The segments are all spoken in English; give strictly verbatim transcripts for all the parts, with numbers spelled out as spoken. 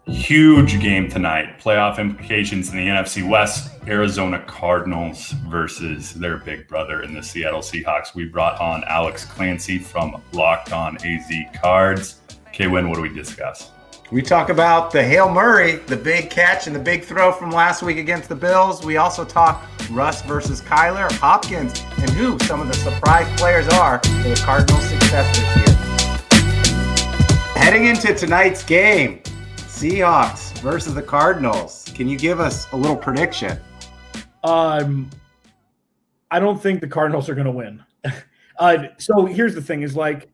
Huge game tonight. Playoff implications in the N F C West. Arizona Cardinals versus their big brother in the Seattle Seahawks. We brought on Alex Clancy from Locked On A Z Cards. K-Win, what do we discuss? We talk about the Hail Murray, the big catch and the big throw from last week against the Bills. We also talk Russ versus Kyler, Hopkins, and who some of the surprise players are for the Cardinals' success this year. Heading into tonight's game, Seahawks versus the Cardinals. Can you give us a little prediction? Um, I don't think the Cardinals are going to win. uh, so here's the thing: is like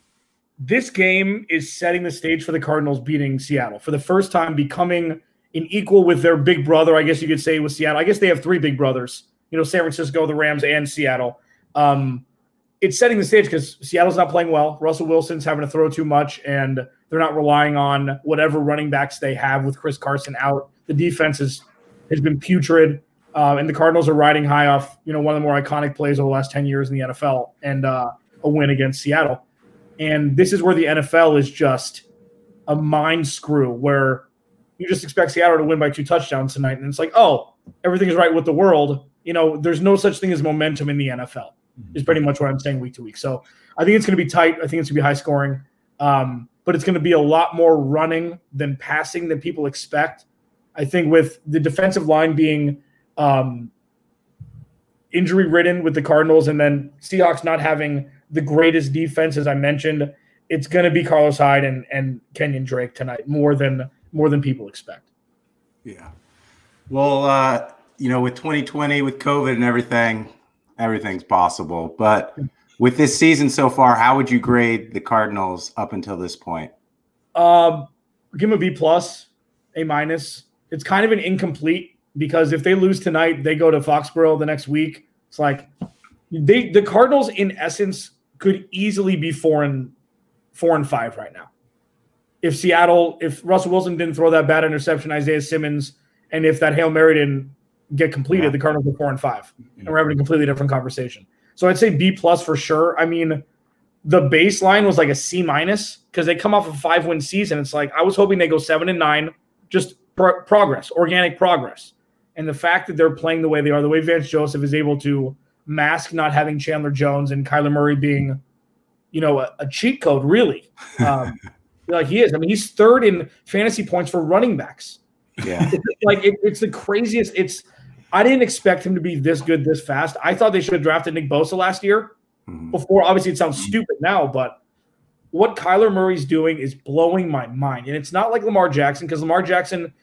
this game is setting the stage for the Cardinals beating Seattle for the first time, becoming an equal with their big brother. I guess you could say with Seattle. I guess they have three big brothers. You know, San Francisco, the Rams, and Seattle. Um, it's setting the stage because Seattle's not playing well. Russell Wilson's having to throw too much, and they're not relying on whatever running backs they have with Chris Carson out. The defense is, has been putrid, uh, and the Cardinals are riding high off, you know, one of the more iconic plays over the last ten years in the N F L and uh, a win against Seattle. And this is where the N F L is just a mind screw where you just expect Seattle to win by two touchdowns tonight, and it's like, oh, everything is right with the world. You know, there's no such thing as momentum in the N F L is pretty much what I'm saying week to week. So I think it's going to be tight. I think it's going to be high scoring. Um, but it's going to be a lot more running than passing than people expect. I think with the defensive line being um, injury-ridden with the Cardinals and then Seahawks not having the greatest defense, as I mentioned, it's going to be Carlos Hyde and, and Kenyon Drake tonight more than more than people expect. Yeah. Well, uh, you know, with twenty twenty, with COVID and everything, everything's possible. But with this season so far, how would you grade the Cardinals up until this point? Um, give them a B plus, A minus. It's kind of an incomplete because if they lose tonight, they go to Foxborough the next week. It's like they the Cardinals, in essence, could easily be four and four and five right now. If Seattle, if Russell Wilson didn't throw that bad interception, Isaiah Simmons, and if that Hail Mary didn't get completed, yeah. the Cardinals are four and five, and we're having a completely different conversation. So I'd say B plus for sure. I mean, the baseline was like a C minus because they come off a five win season. It's like I was hoping they go seven and nine, just pro- progress, organic progress. And the fact that they're playing the way they are, the way Vance Joseph is able to mask not having Chandler Jones and Kyler Murray being, you know, a, a cheat code, really. Um, like he is. I mean, he's third in fantasy points for running backs. Yeah. It's like it, it's the craziest. It's I didn't expect him to be this good this fast. I thought they should have drafted Nick Bosa last year. Mm-hmm. Before, obviously, it sounds stupid now, but what Kyler Murray's doing is blowing my mind. And it's not like Lamar Jackson because Lamar Jackson,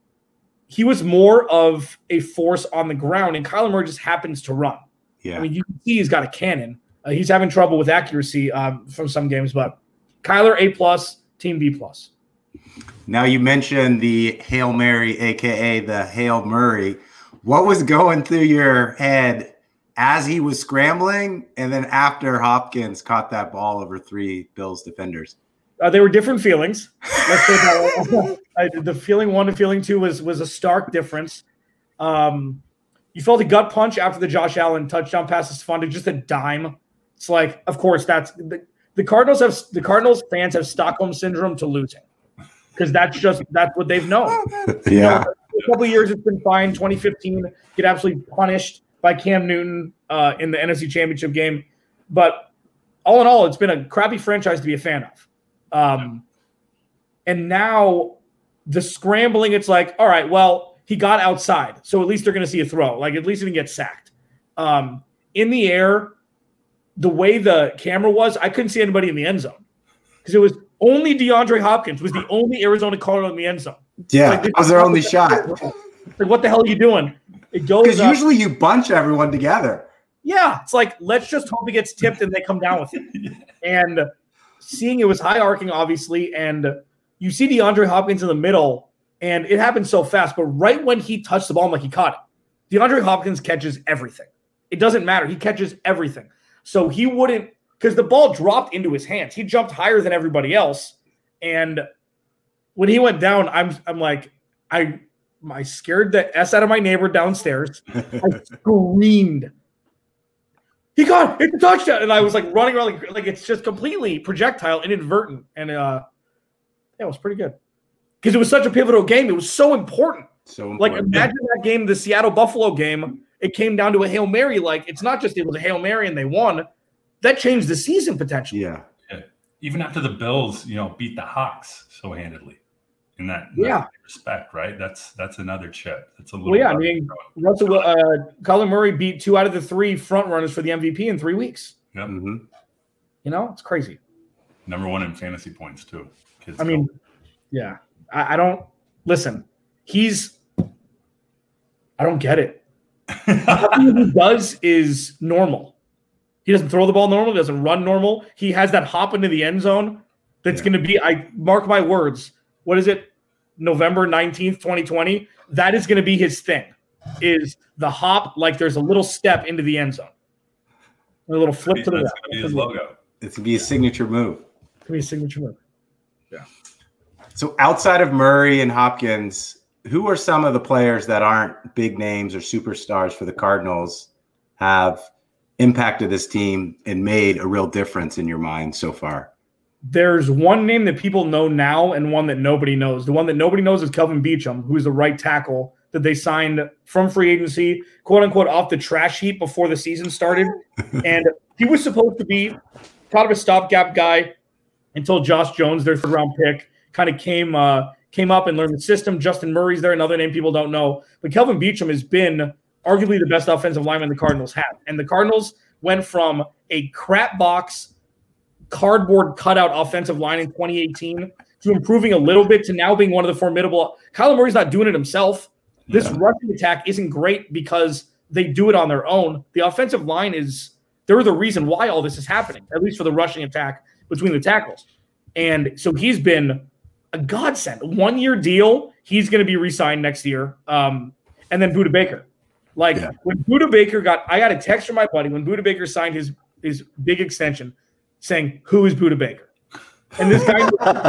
he was more of a force on the ground, and Kyler Murray just happens to run. Yeah. I mean, you can see he's got a cannon. Uh, he's having trouble with accuracy um, from some games, but Kyler A plus, team B plus. Now you mentioned the Hail Mary, a k a the Hail Murray. What was going through your head as he was scrambling and then after Hopkins caught that ball over three Bills defenders? Uh, they were different feelings. Let's say that I, the feeling one and feeling two was was a stark difference. Um, you felt a gut punch after the Josh Allen touchdown pass is funded, just a dime. It's like, of course, that's the, the Cardinals have the Cardinals fans have Stockholm syndrome to losing because that's just that's what they've known. Yeah. You know, a couple of years it's been fine. twenty fifteen get absolutely punished by Cam Newton uh, in the N F C Championship game, but all in all, it's been a crappy franchise to be a fan of. Um, and now the scrambling, it's like, all right, well, he got outside, so at least they're going to see a throw. Like, at least he didn't get sacked. Um, in the air, the way the camera was, I couldn't see anybody in the end zone because it was only DeAndre Hopkins was the only Arizona Cardinal in the end zone. Yeah, like, that was their only shot. Like, what the hell are you doing? It goes because usually you bunch everyone together. Yeah, it's like, let's just hope it gets tipped and they come down with it. And seeing it was high arcing, obviously, and you see DeAndre Hopkins in the middle, and it happened so fast. But right when he touched the ball, I'm like, he caught it. DeAndre Hopkins catches everything. It doesn't matter. He catches everything. So he wouldn't, because the ball dropped into his hands. He jumped higher than everybody else. And when he went down, I'm I'm like, I I scared the S out of my neighbor downstairs. I screamed. He got it, it's a touchdown. And I was like running around like, like it's just completely projectile, inadvertent. And uh, yeah, it was pretty good. because it was such a pivotal game. It was so important. So important. Like, imagine that game, the Seattle Buffalo game. It came down to a Hail Mary. Like, it's not just it was a Hail Mary and they won. That changed the season potentially. Yeah. yeah. Even after the Bills, you know, beat the Hawks so handedly. In that, in yeah. that respect, right? That's that's another chip. That's a little. Well, yeah, I mean, Russell, uh, Kyler Murray beat two out of the three front runners for the M V P in three weeks. Yep. Mm-hmm. You know, it's crazy. Number one in fantasy points too. Kids I mean, go. yeah, I, I don't listen. He's, I don't get it. Nothing he does is normal. He doesn't throw the ball normal. He doesn't run normal. He has that hop into the end zone. That's yeah. going to be. I mark my words. What is it? November nineteenth, twenty twenty. That is going to be his thing, is the hop, like there's a little step into the end zone. A little flip to the left. That's going to be his logo. It's going to be a signature move. It's going to be a signature move. Yeah. So outside of Murray and Hopkins, who are some of the players that aren't big names or superstars for the Cardinals have impacted this team and made a real difference in your mind so far? There's one name that people know now and one that nobody knows. The one that nobody knows is Kelvin Beachum, who's the right tackle that they signed from free agency, quote unquote, off the trash heap before the season started. And he was supposed to be kind of a stopgap guy until Josh Jones, their third round pick, kind of came uh, came up and learned the system. Justin Murray's there, another name people don't know. But Kelvin Beachum has been arguably the best offensive lineman the Cardinals have. And the Cardinals went from a crap box cardboard cutout offensive line in twenty eighteen to improving a little bit to now being one of the formidable. Kyler Murray's not doing it himself. This yeah. rushing attack isn't great because they do it on their own. The offensive line is they're the reason why all this is happening, at least for the rushing attack between the tackles. And so he's been a godsend. One year deal. He's going to be re-signed next year. Um, and then Budda Baker. Like yeah. when Budda Baker got, I got a text from my buddy when Budda Baker signed his his big extension, saying, "Who is Budda Baker?" And this guy,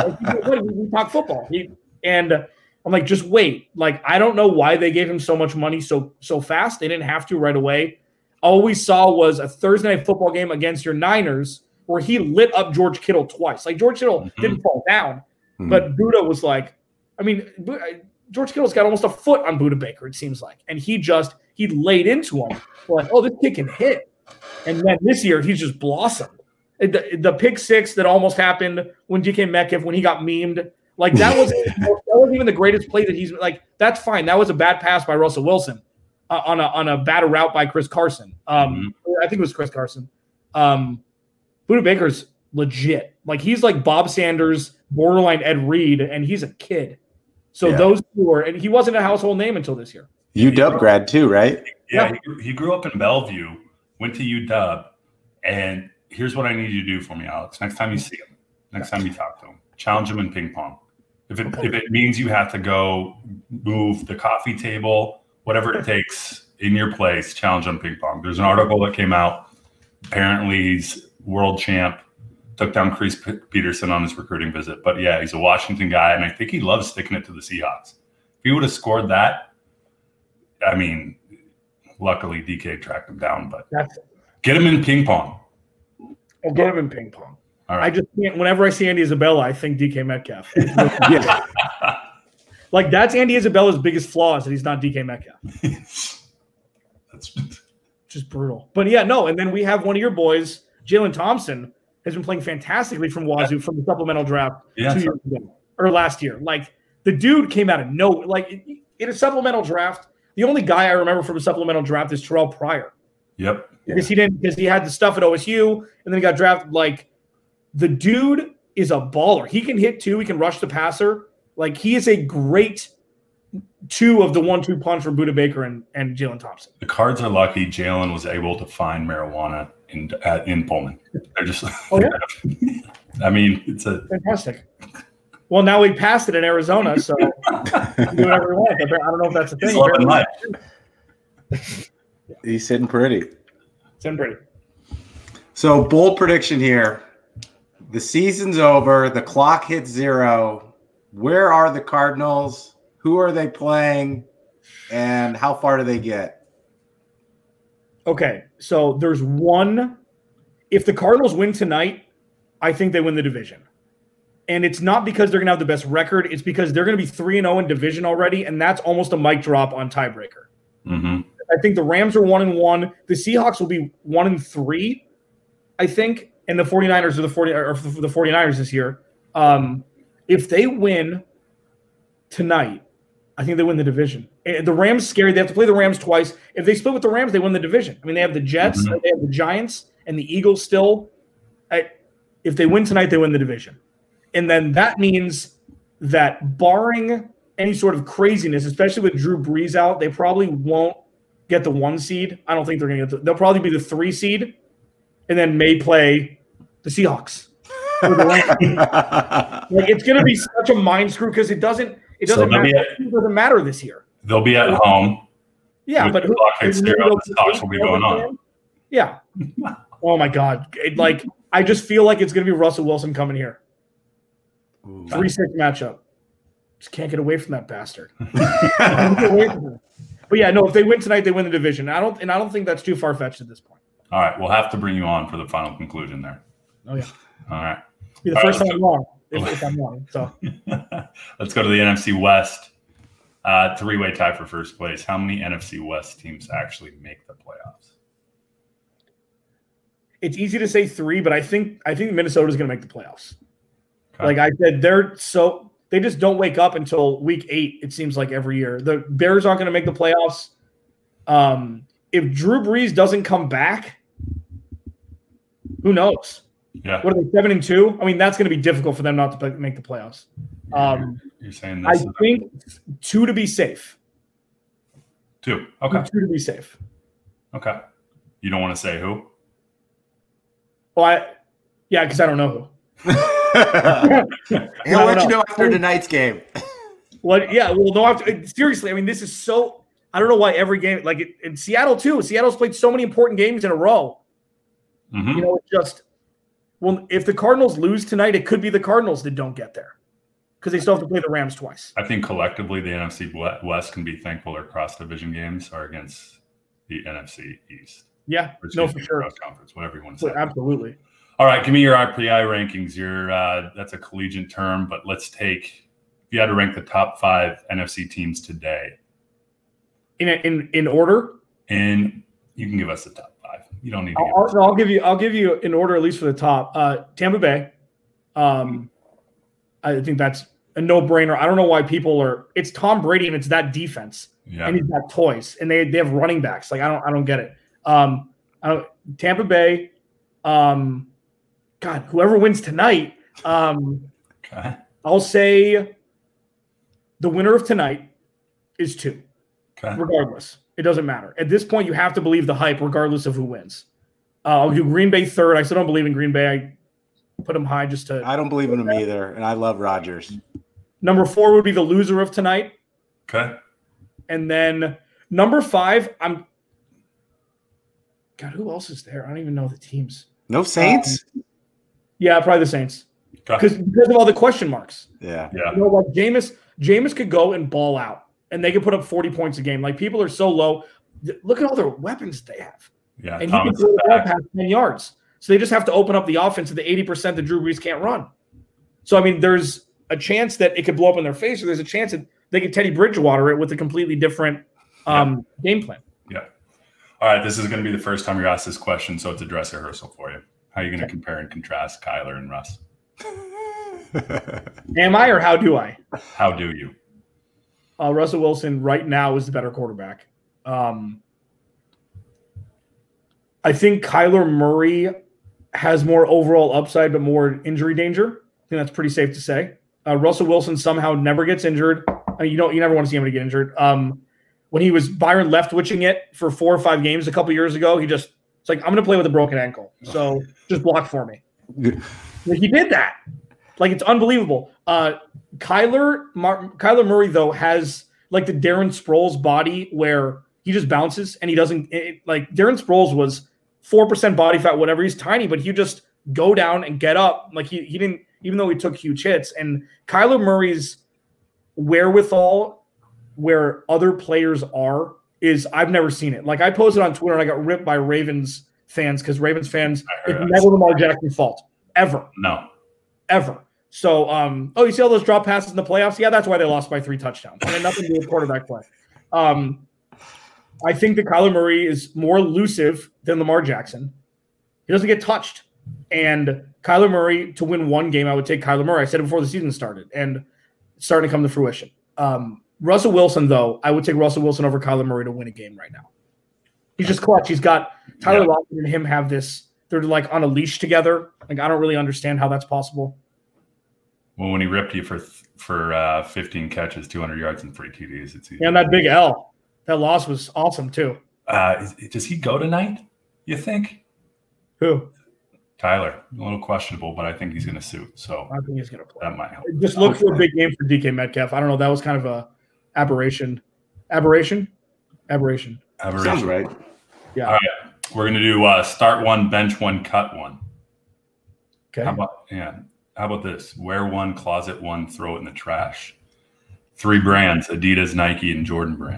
we talk football. He, and I'm like, just wait. Like, I don't know why they gave him so much money so so fast. They didn't have to right away. All we saw was a Thursday night football game against your Niners where he lit up George Kittle twice. Like, George Kittle mm-hmm. didn't fall down, mm-hmm. but Budda was like, I mean, George Kittle's got almost a foot on Budda Baker, it seems like. And he just, he laid into him. Like, oh, this kid can hit. And then this year, he's just blossomed. The, the pick six that almost happened when D K Metcalf, when he got memed, like that was that wasn't even the greatest play that he's like. That's fine. That was a bad pass by Russell Wilson uh, on a on a bad route by Chris Carson. Um, mm-hmm. I think it was Chris Carson. Um, Budda Baker's legit. Like he's like Bob Sanders, borderline Ed Reed, and he's a kid. So yeah. those two are, and he wasn't a household name until this year. U W grad too, right? Yeah, yeah. He, he grew up in Bellevue, went to U W, and here's what I need you to do for me, Alex. Next time you see him, next time you talk to him, challenge him in ping pong. If it if it means you have to go move the coffee table, whatever it takes in your place, challenge him ping pong. There's an article that came out. Apparently, he's world champ. Took down Chris Peterson on his recruiting visit. But yeah, he's a Washington guy, and I think he loves sticking it to the Seahawks. If he would have scored that, I mean, luckily D K tracked him down. But That's get him in ping pong. I'll get him in ping pong. All right. I just can't. Whenever I see Andy Isabella, I think D K Metcalf. yeah. Like that's Andy Isabella's biggest flaw is that he's not D K Metcalf. That's just brutal. But yeah, no. And then we have one of your boys, Jalen Thompson, has been playing fantastically from Wazoo from the supplemental draft yeah, two years ago or last year. Like the dude came out of nowhere. Like in a supplemental draft, the only guy I remember from a supplemental draft is Terrell Pryor. Yep. Because he didn't, because he had the stuff at O S U, and then he got drafted. Like the dude is a baller. He can hit too. He can rush the passer. Like he is a great two of the one-two punch for Budda Baker and, and Jalen Thompson. The Cards are lucky. Jalen was able to find marijuana in at, in Pullman. They're just. Oh yeah. I mean, it's a fantastic. Well, now we passed it in Arizona, so do whatever we want. I don't know if that's a thing. He's loving life. He's sitting pretty. Sitting pretty. So, bold prediction here. The season's over. The clock hits zero. Where are the Cardinals? Who are they playing? And how far do they get? Okay, so there's one. If the Cardinals win tonight, I think they win the division. And it's not because they're going to have the best record. It's because they're going to be three and oh in division already, and that's almost a mic drop on tiebreaker. Mm-hmm. I think the Rams are one and one. The Seahawks will be one and three, I think, and the 49ers are the forty or the 49ers this year. Um, if they win tonight, I think they win the division. The Rams scary. They have to play the Rams twice. If they split with the Rams, they win the division. I mean, they have the Jets, mm-hmm. they have the Giants, and the Eagles still. I, if they win tonight, they win the division. And then that means that barring any sort of craziness, especially with Drew Brees out, they probably won't get the one seed. I don't think they're going to get the, they'll probably be the three seed and then may play the Seahawks. Like, it's going to be such a mind screw because it doesn't it doesn't, so matter, at, it doesn't matter this year. They'll be at home. Yeah, but who, the Seahawks will be going on. Yeah. Oh, my God. It, like, I just feel like it's going to be Russell Wilson coming here. three six matchup. Just can't get away from that bastard. But yeah, no, if they win tonight, they win the division. I don't and I don't think that's too far-fetched at this point. All right. We'll have to bring you on for the final conclusion there. Oh, yeah. All right. Be the All first right, time I'm wrong. If, if I'm wrong. So let's go to the N F C West. Uh, three-way tie for first place. How many N F C West teams actually make the playoffs? It's easy to say three, but I think I think Minnesota's going to make the playoffs. Okay. Like I said, they're so they just don't wake up until week eight. It seems like every year the Bears aren't going to make the playoffs. Um, if Drew Brees doesn't come back, who knows? Yeah. What are they, seven and two? I mean, that's going to be difficult for them not to make the playoffs. Um, You're saying this? I think two to be safe. Two. Okay. Two to be safe. Okay. You don't want to say who? Well, I, yeah, because I don't know who. He'll let you know after tonight's game. What? Yeah. Well, no. After, seriously, I mean, this is so. I don't know why every game, like it, in Seattle too. Seattle's played so many important games in a row. Mm-hmm. You know, it's just. Well, if the Cardinals lose tonight, it could be the Cardinals that don't get there because they still have to play the Rams twice. I think collectively the N F C West can be thankful their cross-division games are against the N F C East. Yeah, no, for sure. Conference, whatever you want to say. Absolutely. All right, give me your R P I rankings. Your uh, that's a collegiate term, but let's take if you had to rank the top five N F C teams today. In in in order. And you can give us the top five. You don't need to. I'll, give I'll give you. I'll give you in order at least for the top. Uh, Tampa Bay. Um, I think that's a no-brainer. I don't know why people are. It's Tom Brady and it's that defense. Yeah. And he's got toys and they they have running backs. Like I don't I don't get it. Um, I don't, Tampa Bay. Um, God, whoever wins tonight. Um, okay. I'll say the winner of tonight is two. Okay. Regardless, it doesn't matter. At this point, you have to believe the hype, regardless of who wins. Uh, I'll do Green Bay third. I still don't believe in Green Bay. I put them high just to. I don't believe in them either, and I love Rodgers. Number four would be the loser of tonight. Okay. And then number five, I'm. God, who else is there? I don't even know the teams. No Saints? Um, yeah, probably the Saints. Because Okay. because of all the question marks. Yeah. Yeah. You know, like Jameis, Jameis could go and ball out, and they could put up forty points a game. Like people are so low. Look at all their weapons they have, Yeah. and Thomas he can throw is the ball back. past ten yards. So they just have to open up the offense to the eighty percent that Drew Brees can't run. So I mean, there's a chance that it could blow up in their face, or there's a chance that they could Teddy Bridgewater it with a completely different um, game plan. Yeah. All right. This is going to be the first time you're asked this question, so it's a dress rehearsal for you. How are you going to compare and contrast Kyler and Russ? Am I, or how do I? How do you? Uh, Russell Wilson right now is the better quarterback. Um, I think Kyler Murray has more overall upside, but more injury danger. I think that's pretty safe to say. Uh, Russell Wilson somehow never gets injured. I mean, you don't, you never want to see him to get injured. Um, when he was Byron Leftwiching it for four or five games a couple years ago, he just it's like I'm going to play with a broken ankle, so just block for me. Like, he did that. Like, it's unbelievable. Uh, Kyler Mar- Kyler Murray though has like the Darren Sproles body where he just bounces and he doesn't it, like Darren Sproles was four percent body fat, whatever. He's tiny, but he just go down and get up. Like he he didn't, even though he took huge hits. And Kyler Murray's wherewithal where other players are is I've never seen it. Like I posted on Twitter and I got ripped by Ravens fans because Ravens fans, it's never Lamar Jackson's fault. Ever. No. Ever. So, um, oh, you see all those drop passes in the playoffs? Yeah, that's why they lost by three touchdowns. It had nothing to do with quarterback play. Um, I think that Kyler Murray is more elusive than Lamar Jackson. He doesn't get touched. And Kyler Murray, to win one game, I would take Kyler Murray. I said it before the season started, and it's starting to come to fruition. Um, Russell Wilson, though, I would take Russell Wilson over Kyler Murray to win a game right now. He's just clutch. He's got Tyler yeah. Lockett and him have this. They're like on a leash together. Like, I don't really understand how that's possible. Well, when he ripped you for for uh, fifteen catches, two hundred yards, and three T Ds, it's easy. Yeah, and that big L. That loss was awesome, too. Uh, is, does he go tonight, you think? Who? Tyler. A little questionable, but I think he's going to suit. So I think he's going to play. That might help. Just look for a big game for D K Metcalf. I don't know. That was kind of a aberration. Aberration? Aberration. Aberration. Sounds right. Yeah. All right. We're going to do uh, start one, bench one, cut one. Okay. How about, yeah. How about this? Wear one, closet one, throw it in the trash. Three brands, Adidas, Nike, and Jordan brand.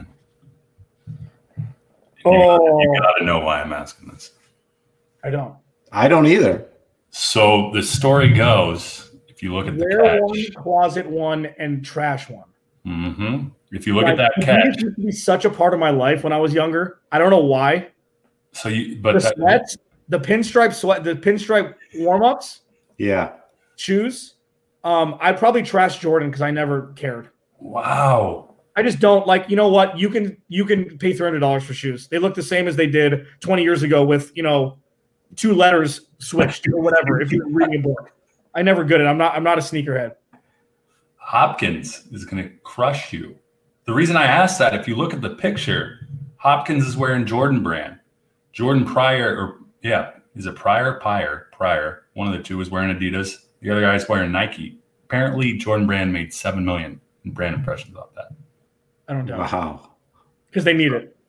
You oh. You got to know why I'm asking this. I don't. I don't either. So the story goes, if you look at the Wear catch. one, closet one, and trash one. Mm-hmm. If you look like, at that catch. It used to be such a part of my life when I was younger. I don't know why. So you, but the that, sweats, the pinstripe sweat, the pinstripe warm-ups. Yeah. Shoes. Um, I'd probably trash Jordan because I never cared. Wow. I just don't like, you know what? You can you can pay three hundred dollars for shoes. They look the same as they did twenty years ago with, you know, two letters switched or whatever if you're reading a book. I never good at I'm not I'm not a sneakerhead. Hopkins is going to crush you. The reason I asked that, if you look at the picture, Hopkins is wearing Jordan brand. Jordan Pryor, or yeah, is it Pryor? Pryor, Pryor. One of the two is wearing Adidas. The other guy's wearing Nike. Apparently, Jordan Brand made seven million in brand impressions off that. I don't know. Wow. Because they need it.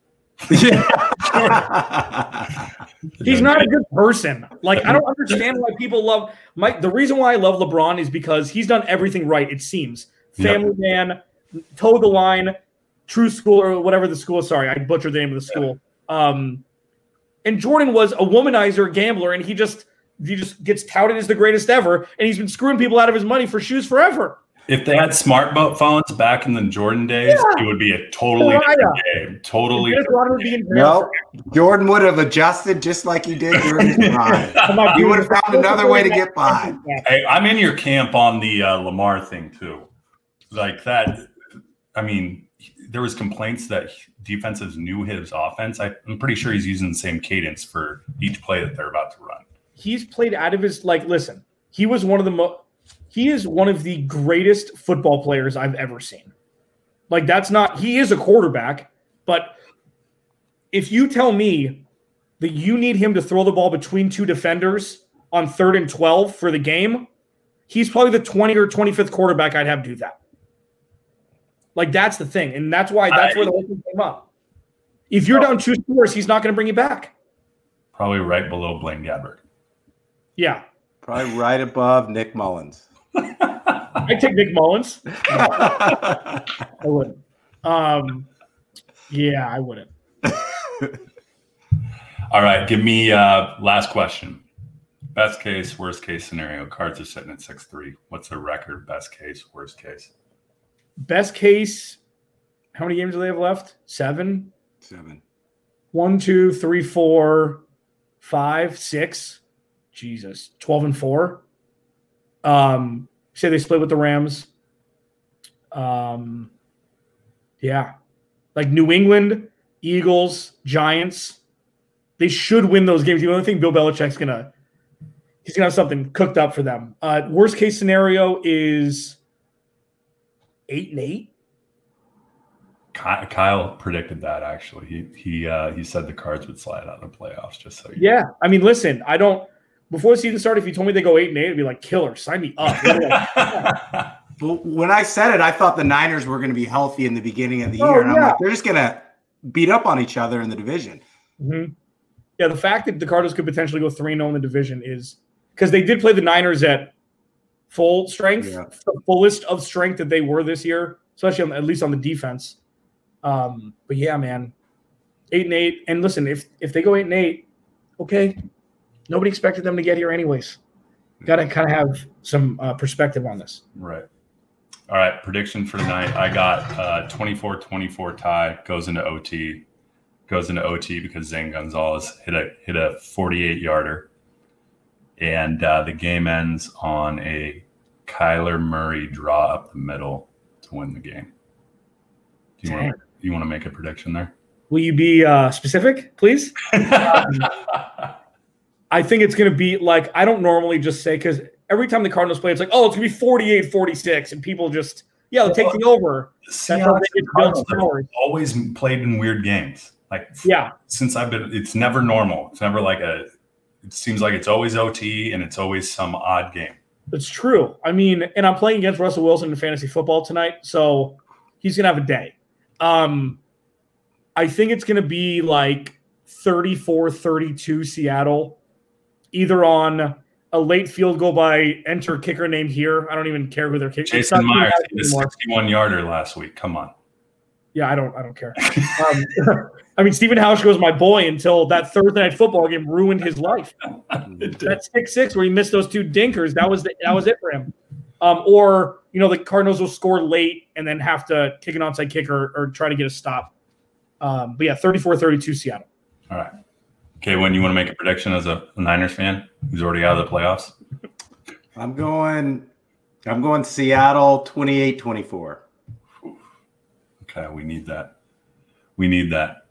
He's not a good person. Like, I don't understand why people love Mike. The reason why I love LeBron is because he's done everything right, it seems. Family yep. man, toe the line, true school, or whatever the school is. Sorry, I butchered the name of the school. Um, and Jordan was a womanizer, gambler, and he just he just gets touted as the greatest ever, and he's been screwing people out of his money for shoes forever. If they had smart phones back in the Jordan days, yeah. it would be a totally oh, different yeah. game. Totally different game. No, Jordan would have adjusted just like he did during his prime. He would have found another way to get by. Hey, I'm in your camp on the uh, Lamar thing too. Like that, I mean, there was complaints that defenses knew his offense. I, I'm pretty sure he's using the same cadence for each play that they're about to run. He's played out of his, like, listen, he was one of the most, he is one of the greatest football players I've ever seen. Like, that's not, he is a quarterback, but if you tell me that you need him to throw the ball between two defenders on third and twelve for the game, he's probably the twentieth or twenty-fifth quarterback I'd have do that. Like, that's the thing. And that's why, that's I, where the whole thing came up. If you're down two scores, he's not going to bring you back. Probably right below Blaine Gabbert. Yeah. Probably right above Nick Mullins. I take Nick Mullins. I wouldn't. Um, yeah, I wouldn't. All right. Give me uh, last question. Best case, worst case scenario. Cards are sitting at six three. What's their record? Best case, worst case? Best case, how many games do they have left? Seven? Seven. One, two, three, four, five, six. Jesus. twelve and four. Um, say they split with the Rams. Um, yeah. Like New England, Eagles, Giants. They should win those games. The only thing Bill Belichick's going to he's going to have something cooked up for them. Uh, worst case scenario is eight and eight. Kyle predicted that, actually. He he uh, he said the Cards would slide out of the playoffs, just so you Yeah. know. I mean, listen, I don't – before the season started, if you told me they go eight and eight, it'd be like, killer, sign me up. Well, when I said it, I thought the Niners were going to be healthy in the beginning of the Oh, year. And I'm yeah. like, they're just going to beat up on each other in the division. Mm-hmm. Yeah, the fact that the Cardinals could potentially go three and oh in the division is – because they did play the Niners at full strength, Yeah. the fullest of strength that they were this year, especially on, at least on the defense. Um, but, yeah, man, eight and eight. And, listen, if if they go eight and eight, okay, nobody expected them to get here anyways. Got to kind of have some uh, perspective on this. Right. All right. Prediction for tonight. I got uh, twenty-four twenty-four tie. Goes into O T. Goes into O T because Zane Gonzalez hit a hit a forty-eight yarder, and uh, the game ends on a Kyler Murray draw up the middle to win the game. Do you want to, you want to make a prediction there? Will you be uh, specific, please? um, I think it's going to be like, I don't normally just say, because every time the Cardinals play, it's like, oh, it's going to be forty-eight forty-six, and people just, yeah, they'll take the over. That's how they get Cardinals have always played in weird games. Like, yeah, since I've been, it's never normal. It's never like a, it seems like it's always O T and it's always some odd game. It's true. I mean, and I'm playing against Russell Wilson in fantasy football tonight, so he's going to have a day. Um, I think it's going to be like thirty-four thirty-two Seattle, either on a late field goal by enter kicker named here. I don't even care who they're kicking. Jason Myers, he was sixty-one yarder last week. Come on. Yeah, I don't I don't care. Um, I mean, Stephen Hauschka was my boy until that Thursday night football game ruined his life. That six six where he missed those two dinkers, that was the, that was it for him. Um, or, you know, the Cardinals will score late and then have to kick an onside kick or, or try to get a stop. Um, but, yeah, thirty-four thirty-two Seattle. All right. Okay, when you want to make a prediction as a Niners fan who's already out of the playoffs? I'm going I'm going Seattle twenty-eight twenty-four. Okay, we need that. We need that.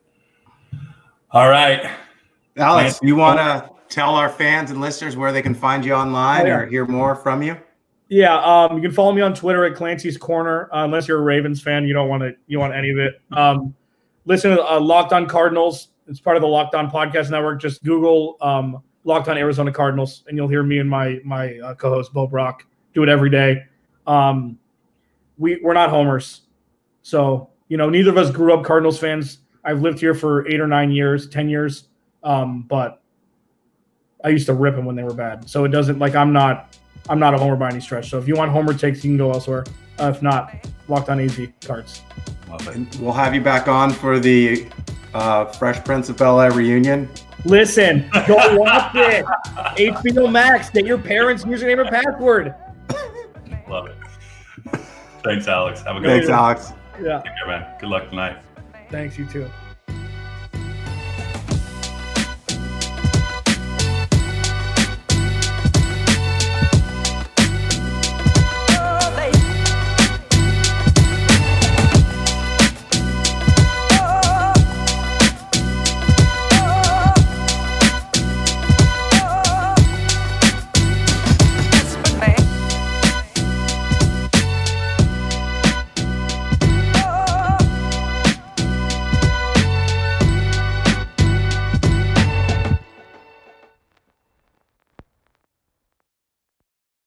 All right. Alex, you want to tell our fans and listeners where they can find you online oh, yeah. or hear more from you? Yeah, um, you can follow me on Twitter at Clancy's Corner. Uh, unless you're a Ravens fan, you don't want to. You want any of it. Um, listen to uh, Locked On Cardinals. It's part of the Locked On Podcast Network. Just Google um, Locked On Arizona Cardinals, and you'll hear me and my my uh, co-host Bo Brock do it every day. Um, we we're not homers, so you know neither of us grew up Cardinals fans. I've lived here for eight or nine years, ten years, um, but I used to rip them when they were bad. So it doesn't like I'm not. I'm not a homer by any stretch. So if you want homer takes, you can go elsewhere. Uh, if not, Locked On A Z cards. Love it. We'll have you back on for the uh, Fresh Prince of Bel-Air reunion. Listen, go watch it. H B O Max. Get your parents' username or password. Love it. Thanks, Alex. Have a good Thanks, one. Alex. Yeah. Take care, man. Good luck tonight. Thanks, you too.